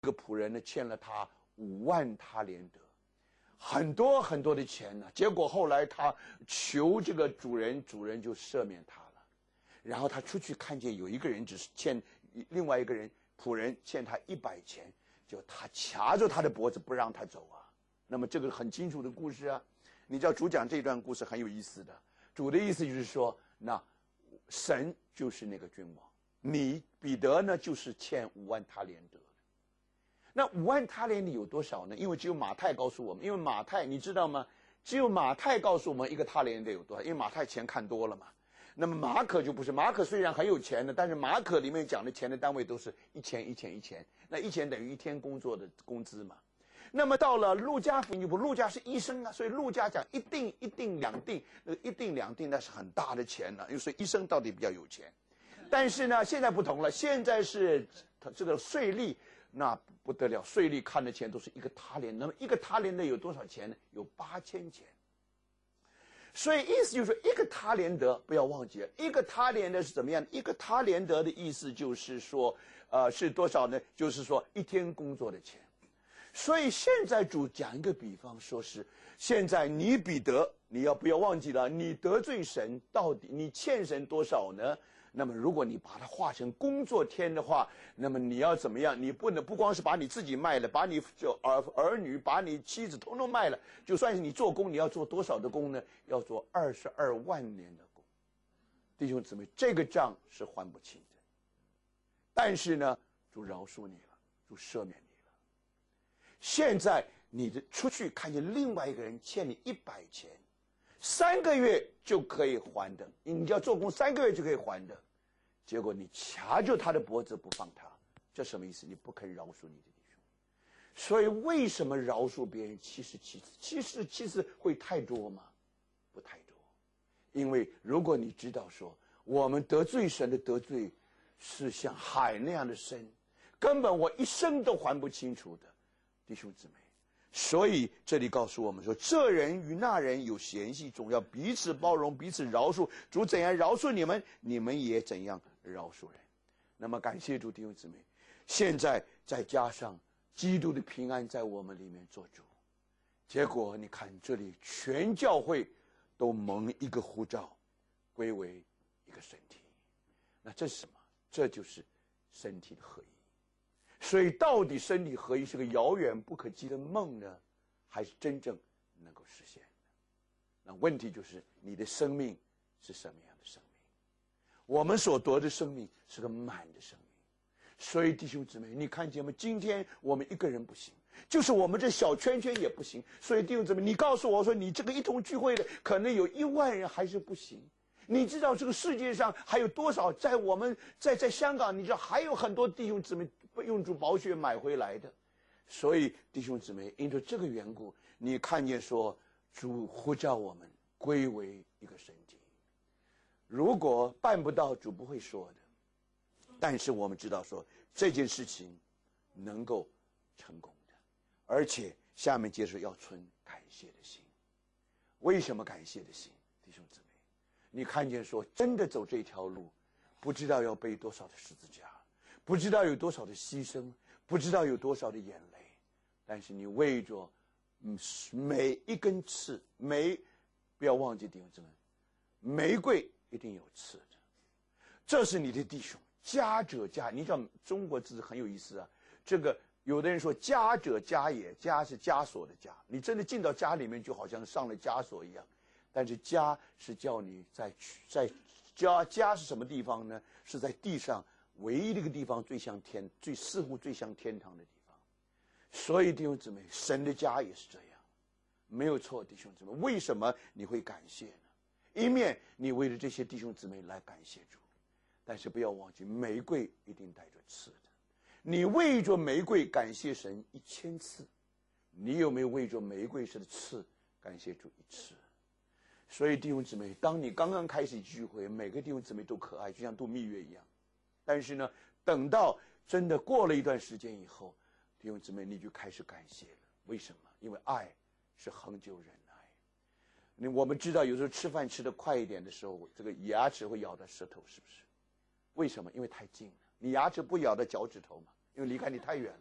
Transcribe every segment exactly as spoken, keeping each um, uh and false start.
这个仆人呢欠了他五万他连得，很多很多的钱呢。结果后来他求这个主人，主人就赦免他了。然后他出去看见有一个人只是欠另外一个人仆人欠他一百钱，就他掐住他的脖子不让他走啊。那么这个很清楚的故事啊。你知道主讲这段故事很有意思的，主的意思就是说，那神就是那个君王，你彼得呢就是欠五万他连得。那五万他连的有多少呢？因为只有马太告诉我们，因为马太你知道吗？只有马太告诉我们一个他连得有多少，因为马太钱看多了嘛。那么马可就不是，马可虽然很有钱的，但是马可里面讲的钱的单位都是一千一千一千，那一千等于一天工作的工资嘛。那么到了路加福音就不，路加是医生啊，所以路加讲一定一定两定，那个一定两定那是很大的钱了，因为所以医生到底比较有钱。但是呢，现在不同了，现在是这个税吏。那不得了，税吏看的钱都是一个他连，那么一个他连的有多少钱呢？有八千钱。所以意思就是说，一个他连得不要忘记了，一个他连得是怎么样？一个他连得的意思就是说，呃，是多少呢？就是说一天工作的钱。所以现在主讲一个比方，说是现在你彼得，你要不要忘记了？你得罪神，到底你欠神多少呢？那么如果你把它化成工作天的话，那么你要怎么样？你不能不光是把你自己卖了，把你就儿儿女，把你妻子统统卖了，就算是你做工，你要做多少的工呢？要做二十二万年的工。弟兄姊妹，这个账是还不清的。但是呢，主饶恕你了，主赦免你了。现在你的出去看见另外一个人欠你一百钱。三个月就可以还的，你要做工三个月就可以还的，结果你掐住他的脖子不放他，这什么意思？你不肯饶恕你的弟兄。所以为什么饶恕别人七十七次？七十七次会太多吗？不太多，因为如果你知道说我们得罪神的得罪是像海那样的深，根本我一生都还不清楚的，弟兄姊妹。所以这里告诉我们说，这人与那人有嫌隙，总要彼此包容，彼此饶恕。主怎样饶恕你们，你们也怎样饶恕人。那么感谢主，弟兄姊妹，现在再加上基督的平安在我们里面做主，结果你看这里全教会都蒙一个呼召，归为一个身体。那这是什么？这就是身体的合一。所以到底身体合一是个遥远不可及的梦呢，还是真正能够实现的？那问题就是你的生命是什么样的生命？我们所得的生命是个满的生命。所以弟兄姊妹，你看见吗？今天我们一个人不行，就是我们这小圈圈也不行。所以弟兄姊妹，你告诉我说，你这个一同聚会的可能有一万人还是不行。你知道这个世界上还有多少在我们在在香港，你知道还有很多弟兄姊妹用主宝血买回来的。所以弟兄姊妹，因着这个缘故，你看见说主呼召我们归为一个身体。如果办不到，主不会说的。但是我们知道说这件事情能够成功的，而且下面接着要存感谢的心。为什么感谢的心？弟兄姊妹，你看见说真的走这条路，不知道要背多少的十字架，不知道有多少的牺牲，不知道有多少的眼泪，但是你为着嗯每一根刺，每不要忘记弟兄姊妹，玫瑰一定有刺的，这是你的弟兄。家者家，你知道中国字很有意思啊。这个有的人说家者家也，家是枷锁的家，你真的进到家里面就好像上了枷锁一样。但是家是叫你在在家家是什么地方呢？是在地上唯一的一个地方，最像天，最似乎最像天堂的地方。所以弟兄姊妹，神的家也是这样，没有错。弟兄姊妹，为什么你会感谢呢？一面你为了这些弟兄姊妹来感谢主，但是不要忘记，玫瑰一定带着刺的。你为着玫瑰感谢神一千次，你有没有为着玫瑰似的刺感谢主一次？所以弟兄姊妹，当你刚刚开始聚会，每个弟兄姊妹都可爱，就像度蜜月一样。但是呢，等到真的过了一段时间以后，弟兄姊妹你就开始感谢了。为什么？因为爱是恒久忍耐。你我们知道，有时候吃饭吃得快一点的时候，这个牙齿会咬到舌头，是不是？为什么？因为太近了。你牙齿不咬到脚趾头嘛，因为离开你太远了。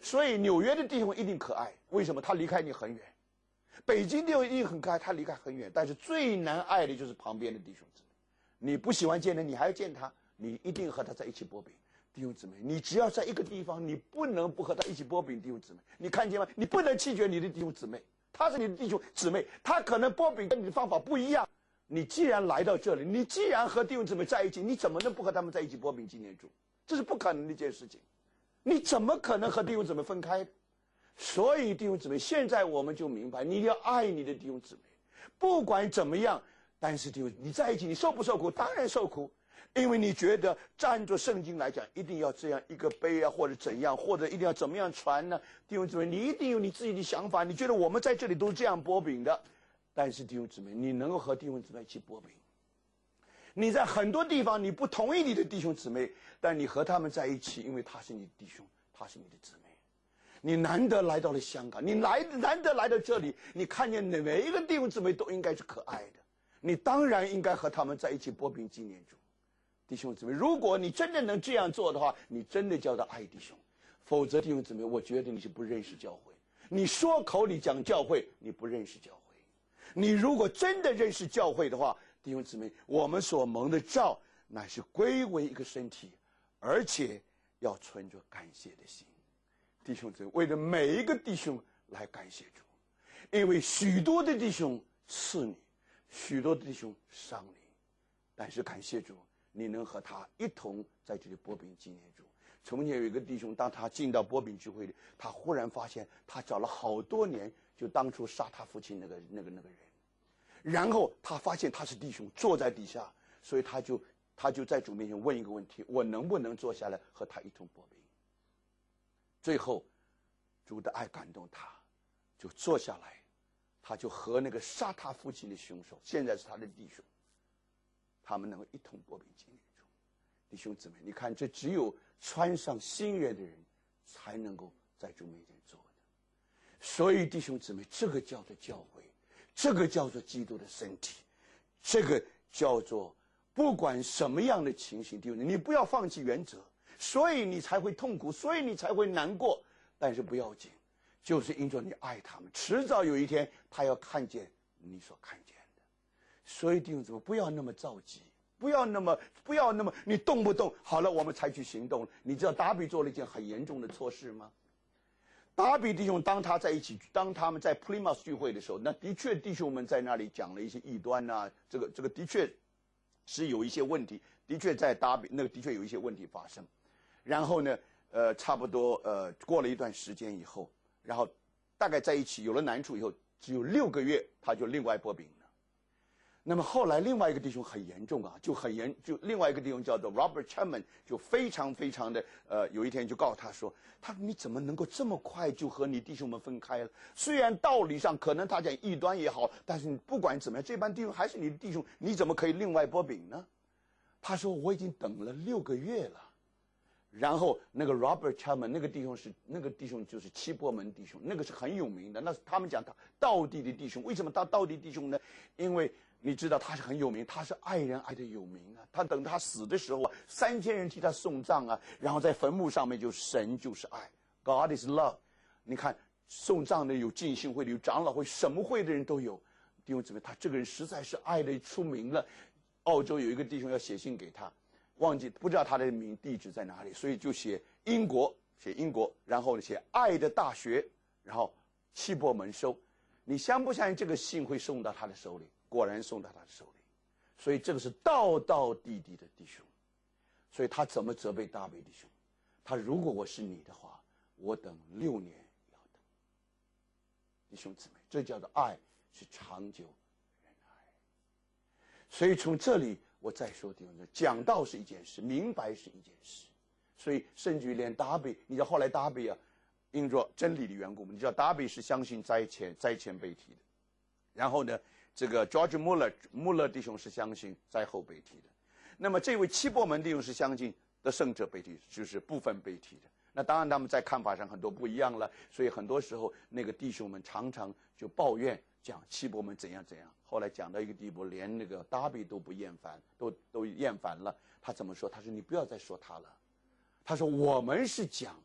所以纽约的弟兄一定可爱，为什么？他离开你很远。北京弟兄一定很可爱，他离开很远。但是最难爱的就是旁边的弟兄姊妹，你不喜欢见他，你还要见他，你一定和他在一起剥饼。弟兄姊妹，你只要在一个地方，你不能不和他一起剥饼。弟兄姊妹，你看见吗？你不能弃绝你的弟兄姊妹，他是你的弟兄姊妹，他可能剥饼跟你的方法不一样。你既然来到这里，你既然和弟兄姊妹在一起，你怎么能不和他们在一起剥饼纪念主？这是不可能的一件事情。你怎么可能和弟兄姊妹分开的？所以弟兄姊妹，现在我们就明白，你要爱你的弟兄姊妹，不管怎么样。但是弟兄，你在一起，你受不受苦？当然受苦，因为你觉得站着圣经来讲，一定要这样一个杯啊，或者怎样，或者一定要怎么样传呢？弟兄姊妹，你一定有你自己的想法，你觉得我们在这里都是这样剥饼的。但是弟兄姊妹，你能够和弟兄姊妹一起剥饼，你在很多地方你不同意你的弟兄姊妹，但你和他们在一起，因为他是你的弟兄，他是你的姊妹。你难得来到了香港，你来难得来到这里，你看见每一个弟兄姊妹都应该是可爱的，你当然应该和他们在一起剥饼纪念主。弟兄姊妹，如果你真的能这样做的话，你真的叫他爱弟兄。否则弟兄姊妹，我觉得你是不认识教会。你说口里讲教会，你不认识教会。你如果真的认识教会的话，弟兄姊妹，我们所蒙的召乃是归为一个身体，而且要存着感谢的心。弟兄姊妹，为了每一个弟兄来感谢主，因为许多的弟兄刺你，许多的弟兄伤你，但是感谢主，你能和他一同在这里剥饼纪念主。从前有一个弟兄，当他进到剥饼聚会里，他忽然发现他找了好多年，就当初杀他父亲那个那个那个人，然后他发现他是弟兄，坐在底下，所以他就他就在主面前问一个问题：我能不能坐下来和他一同剥饼？最后主的爱感动他，就坐下来，他就和那个杀他父亲的凶手，现在是他的弟兄，他们能够一同剥饼纪念主。弟兄姊妹，你看，这只有穿上新约的人才能够在主面前做的。所以弟兄姊妹，这个叫做教会，这个叫做基督的身体，这个叫做不管什么样的情形，弟兄姊妹，你不要放弃原则，所以你才会痛苦，所以你才会难过，但是不要紧，就是因着你爱他们，迟早有一天他要看见你所看见的。所以弟兄姊妹，不要那么着急，不要那么不要那么你动不动好了我们采取行动。你知道达比做了一件很严重的错事吗？达比弟兄当他在一起，当他们在 Plymouth 聚会的时候，那的确弟兄们在那里讲了一些异端啊，这个这个的确是有一些问题，的确在达比那个的确有一些问题发生。然后呢，呃，差不多呃过了一段时间以后，然后大概在一起有了难处以后，只有六个月他就另外剥饼了。那么后来另外一个弟兄很严重啊，就很严，就另外一个弟兄叫做 Robert Chapman， 就非常非常的呃，有一天就告诉他说，他你怎么能够这么快就和你弟兄们分开了？虽然道理上可能他讲异端也好，但是不管怎么样，这班弟兄还是你的弟兄，你怎么可以另外剥饼呢？他说我已经等了六个月了。然后那个 Robert Chapman 那个弟兄是那个弟兄就是七波门弟兄，那个是很有名的，那是他们讲他道地的弟兄。为什么他道地弟兄呢？因为你知道他是很有名，他是爱人爱的有名啊。他等他死的时候啊，三千人替他送葬啊，然后在坟墓上面就神就是爱 ，God is love。你看送葬的有浸信会的，有长老会，什么会的人都有。弟兄姊妹，他这个人实在是爱的出名了。澳洲有一个弟兄要写信给他。忘记不知道他的名地址在哪里，所以就写英国，写英国，然后写爱的大学，然后七波门收。你相不相信这个信会送到他的手里？果然送到他的手里。所以这个是道道地地的弟兄。所以他怎么责备大卫弟兄？他如果我是你的话，我等六年要等。弟兄姊妹，这叫做爱是长久忍耐。所以从这里。我再说弟兄们，讲道是一件事，明白是一件事，所以甚至于连达比，你知道后来达比啊，因着真理的缘故，你知道达比是相信灾前灾前被提的，然后呢，这个 George Muller 穆勒弟兄是相信灾后被提的，那么这位七波门弟兄是相信得胜者被提，就是部分被提的。那当然他们在看法上很多不一样了，所以很多时候那个弟兄们常常就抱怨讲七波门怎样怎样。后来讲到一个地步，连那个达比都不厌烦，都都厌烦了。他怎么说？他说：“你不要再说他了。”他说：“我们是讲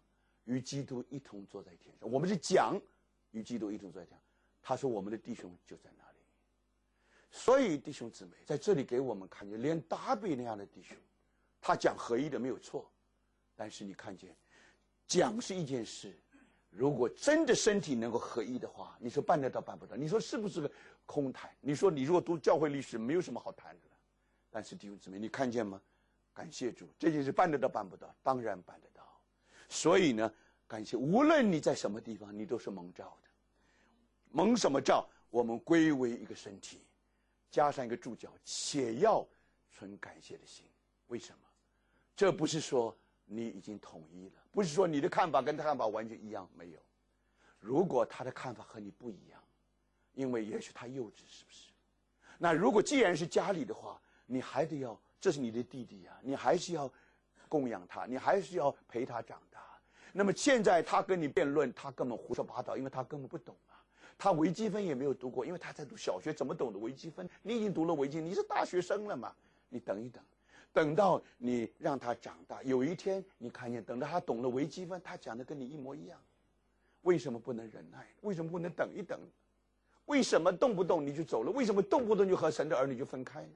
与基督一同坐在天上。我们是讲与基督一同坐在天上，他说我们的弟兄就在那里。所以弟兄姊妹在这里给我们看见，连达比那样的弟兄，他讲合一的没有错，但是你看见讲是一件事，如果真的身体能够合一的话，你说办得到办不到？你说是不是个空谈？你说你如果读教会历史，没有什么好谈的了。但是弟兄姊妹，你看见吗？感谢主，这件事办得到办不到？当然办得到。所以呢，感谢，无论你在什么地方，你都是蒙召的。蒙什么召？我们归为一个身体，加上一个注脚，且要存感谢的心。为什么？这不是说你已经统一了，不是说你的看法跟他看法完全一样，没有。如果他的看法和你不一样，因为也许他幼稚，是不是？那如果既然是家里的话，你还得要，这是你的弟弟啊，你还是要供养他，你还是要陪他长大。那么现在他跟你辩论，他根本胡说八道，因为他根本不懂啊。他微积分也没有读过，因为他在读小学，怎么懂得微积分？你已经读了微积分，你是大学生了嘛？你等一等，等到你让他长大，有一天你看见，等到他懂了微积分，他讲的跟你一模一样，为什么不能忍耐？为什么不能等一等？为什么动不动你就走了？为什么动不动就和神的儿女就分开呢？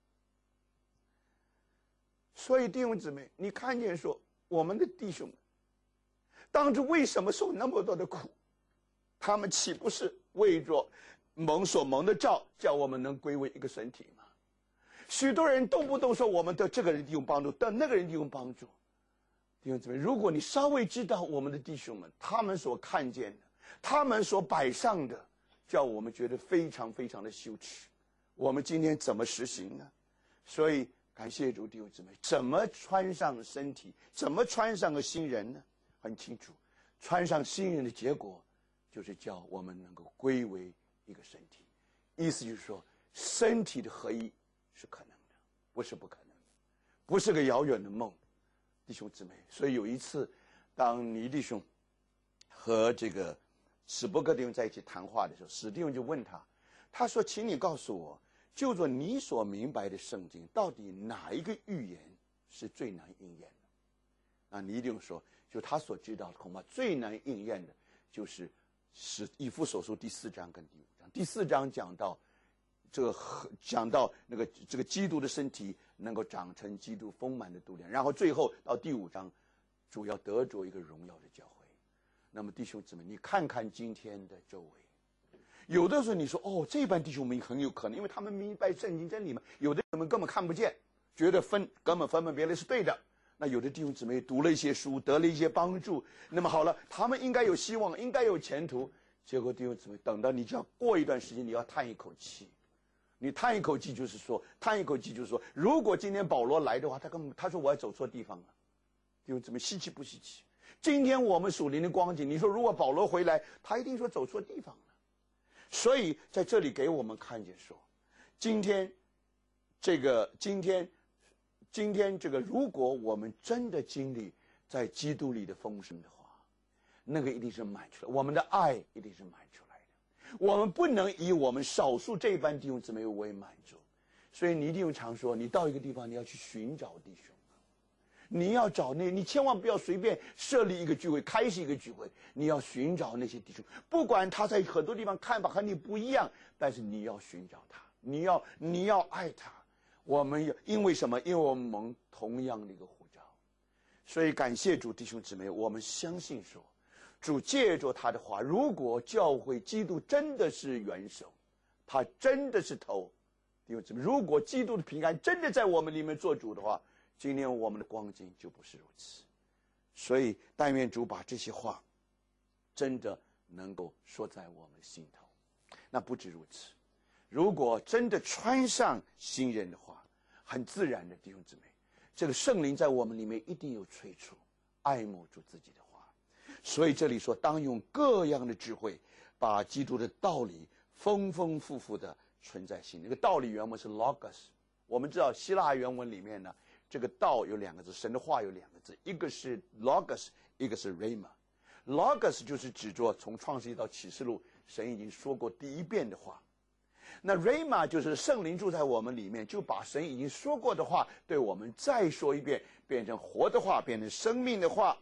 所以弟兄姊妹，你看见说我们的弟兄们当初为什么受那么多的苦？他们岂不是为着蒙所蒙的召，叫我们能归为一个身体吗？许多人动不动说我们对这个人弟兄帮助，对那个人弟兄帮助。弟兄姊妹，如果你稍微知道我们的弟兄们，他们所看见的，他们所摆上的，叫我们觉得非常非常的羞耻。我们今天怎么实行呢？所以感谢主，弟兄姊妹，怎么穿上身体，怎么穿上个新人呢？很清楚，穿上新人的结果就是叫我们能够归为一个身体。意思就是说，身体的合一是可能的，不是不可能的，不是个遥远的梦。弟兄姊妹，所以有一次当倪弟兄和这个史伯格弟兄在一起谈话的时候，史弟兄就问他，他说，请你告诉我，就说你所明白的圣经，到底哪一个预言是最难应验的？那倪弟兄说，就他所知道的，恐怕最难应验的就是使以弗所书第四章跟第五章。第四章讲到这个，讲到那个这个基督的身体能够长成基督丰满的度量，然后最后到第五章，主要得着一个荣耀的教会。那么弟兄姊妹，你看看今天的周围，有的时候你说哦，这班弟兄们很有可能，因为他们明白圣经真理嘛。有的人根本看不见，觉得分根本分门别类是对的。那有的弟兄姊妹读了一些书，得了一些帮助，那么好了，他们应该有希望，应该有前途。结果弟兄姊妹，等到你就要过一段时间，你要叹一口气。你叹一口气就是说，叹一口气就是说，如果今天保罗来的话，他根本他说我要走错地方了。弟兄姊妹，稀奇不稀奇？今天我们属灵的光景，你说如果保罗回来，他一定说走错地方了。所以在这里给我们看见说，今天这个今天今天这个，如果我们真的经历在基督里的丰盛的话，那个一定是满出来，我们的爱一定是满出来的。我们不能以我们少数这般弟兄姊妹为满足。所以倪弟兄常说，你到一个地方，你要去寻找弟兄。你要找那，你千万不要随便设立一个聚会，开始一个聚会，你要寻找那些弟兄，不管他在很多地方看法和你不一样，但是你要寻找他，你要你要爱他。我们有因为什么？因为我们蒙同样的一个呼召，所以感谢主，弟兄姊妹，我们相信说，主借着他的话，如果教会基督真的是元首，他真的是头，弟兄姊妹，如果基督的平安真的在我们里面做主的话，今天我们的光景就不是如此。所以但愿主把这些话真的能够说在我们的心头。那不止如此，如果真的穿上新人的话，很自然的弟兄姊妹，这个圣灵在我们里面一定有催促，爱慕主自己的话。所以这里说，当用各样的智慧，把基督的道理丰丰富富的存在心里。这个道理原文是 logos， 我们知道希腊原文里面呢，这个道有两个字，神的话有两个字，一个是 logos， 一个是 rhema。logos 就是指着从创世纪到启示录，神已经说过第一遍的话。那 rhema 就是圣灵住在我们里面，就把神已经说过的话对我们再说一遍，变成活的话，变成生命的话。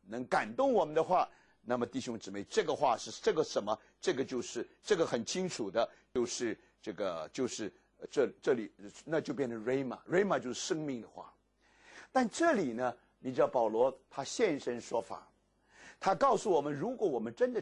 能感动我们的话，那么弟兄姊妹，这个话是这个什么？这个就是这个很清楚的，就是这个就是这这里那就变成 rhema，rhema 就是生命的话。但这里呢，你知道保罗他现身说法，他告诉我们，如果我们真的